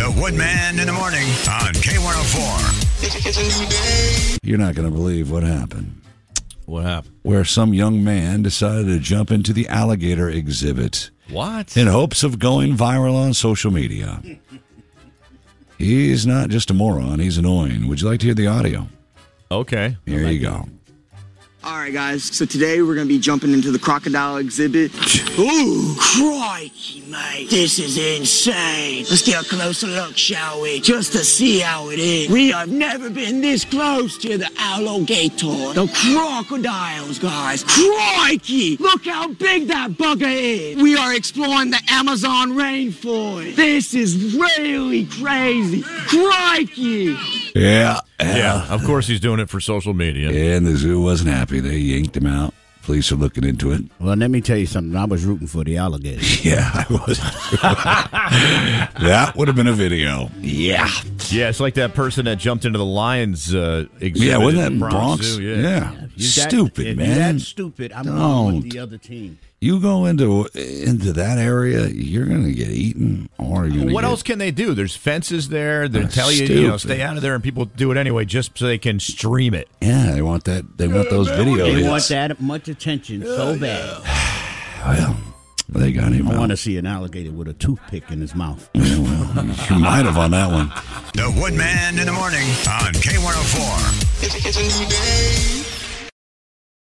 The Woodman in the morning on K104. You're not going to believe what happened. What happened? Where some young man decided to jump into the alligator exhibit. What? In hopes of going viral on social media. He's not just a moron, he's annoying. Would you like to hear the audio? Okay. Here you go. All right, guys. So today we're going to be jumping into the crocodile exhibit. Ooh, crikey, mate. This is insane. Let's get a closer look, shall we? Just to see how it is. We have never been this close to the alligator. The crocodiles, guys. Crikey! Look how big that bugger is. We are exploring the Amazon rainforest. This is really crazy. Crikey! Yeah. Yeah, of course he's doing it for social media. And the zoo wasn't happy. They yanked him out. Police are looking into it. Well, let me tell you something. I was rooting for the alligator. Yeah, I was. That would have been a video. Yeah. Yeah, it's like that person that jumped into the Lions exhibit. Yeah, wasn't at that Bronx? Zoo, Yeah. Stupid, if man. you're that stupid, I'm going with the other team. You go into that area, you're going to get eaten, or you're going to What else can they do? There's fences there. They tell you, stupid. stay out of there, and people do it anyway just so they can stream it. Yeah, they want that. They want those videos. They want that much attention so bad. Well, they got him I out. want to see an alligator with a toothpick in his mouth. Yeah, well, you might have on that one. The Woodman in the morning on K104.